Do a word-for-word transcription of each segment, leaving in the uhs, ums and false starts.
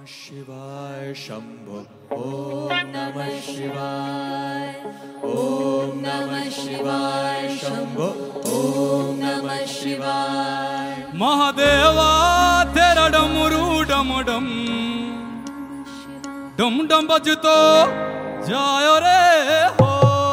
शिवाय शंभो। ओम नमः शिवाय। ओम नमः शिवाय शंभो। ओम नमः शिवाय। महादेवा तेरा डमरू डम डम डम डम बजतो जायो रे हो।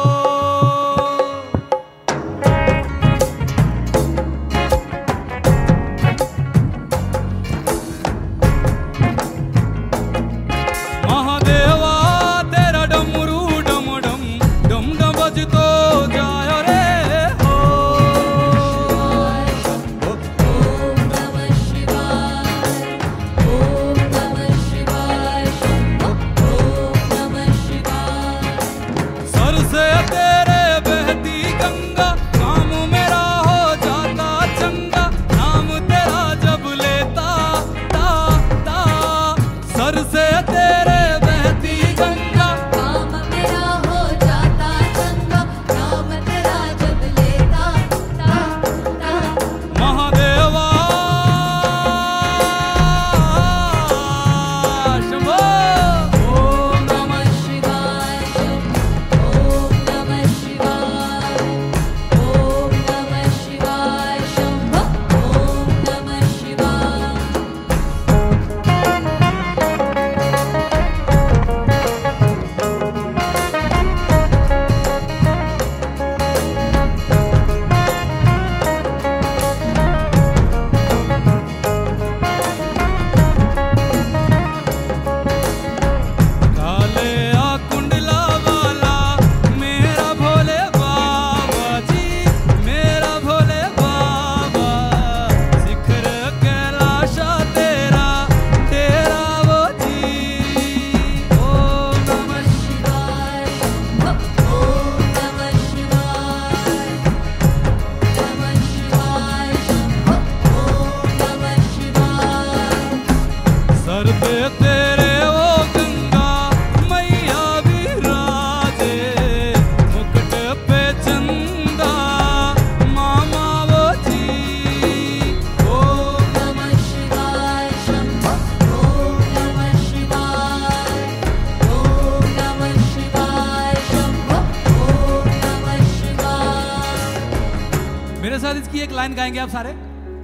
मेरे साथ इसकी एक लाइन गाएंगे आप सारे।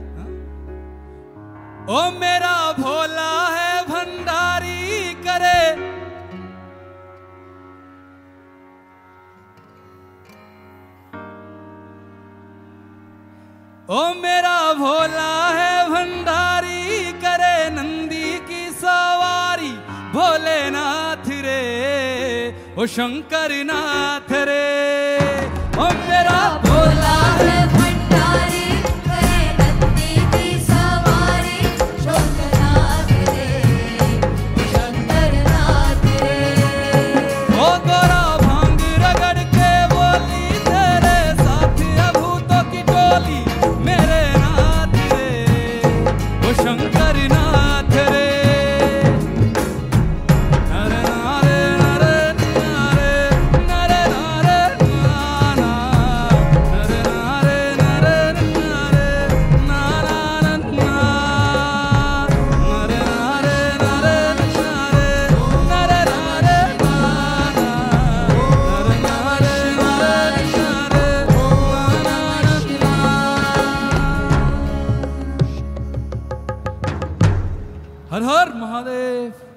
ओ मेरा भोला है भंडारी करे, ओ मेरा भोला है भंडारी करे, नंदी की सवारी भोलेनाथ रे, ओ शंकर नाथ रे। ओ मेरा भोला है हर हर महादेव।